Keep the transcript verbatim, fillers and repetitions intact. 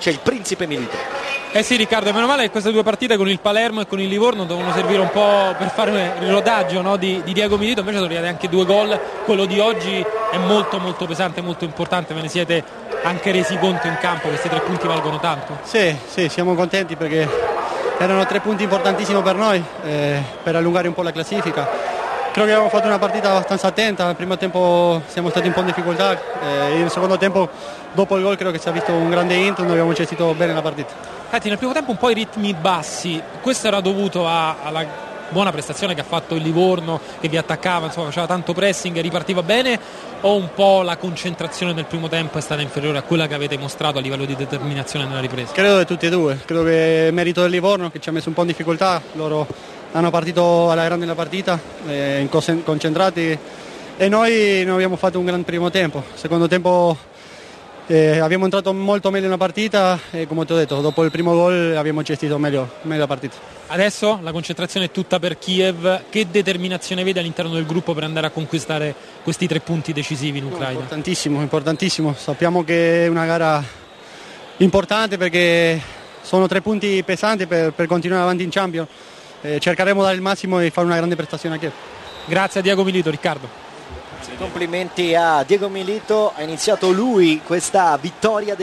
c'è il principe Milito. Eh sì Riccardo, meno male che queste due partite con il Palermo e con il Livorno dovevano servire un po' per fare il rodaggio, no, di, di Diego Milito, invece sono arrivati anche due gol, quello di oggi è molto molto pesante, molto importante, ve ne siete anche resi conto in campo, questi tre punti valgono tanto? Sì, sì, siamo contenti perché erano tre punti importantissimi per noi, eh, per allungare un po' la classifica. Credo che abbiamo fatto una partita abbastanza attenta, nel primo tempo siamo stati un po' in difficoltà, eh, nel secondo tempo dopo il gol credo che si è visto un grande intro, noi abbiamo gestito bene la partita. Senti, nel primo tempo un po' i ritmi bassi, questo era dovuto a, alla buona prestazione che ha fatto il Livorno, che vi attaccava, insomma faceva tanto pressing e ripartiva bene, o un po' la concentrazione del primo tempo è stata inferiore a quella che avete mostrato a livello di determinazione nella ripresa? Credo di tutti e due, credo che è merito del Livorno che ci ha messo un po' in difficoltà, loro hanno partito alla grande la partita, eh, concentrati, e noi non abbiamo fatto un gran primo tempo. Secondo tempo eh, abbiamo entrato molto meglio nella partita e come ti ho detto, dopo il primo gol abbiamo gestito meglio, meglio la partita. Adesso la concentrazione è tutta per Kiev, che determinazione vede all'interno del gruppo per andare a conquistare questi tre punti decisivi in Ucraina? No, importantissimo, importantissimo, sappiamo che è una gara importante perché sono tre punti pesanti per, per continuare avanti in Champions. Eh, cercheremo di dare il massimo e fare una grande prestazione a Kiev. Grazie a Diego Milito. Riccardo. Complimenti a Diego Milito, ha iniziato lui questa vittoria del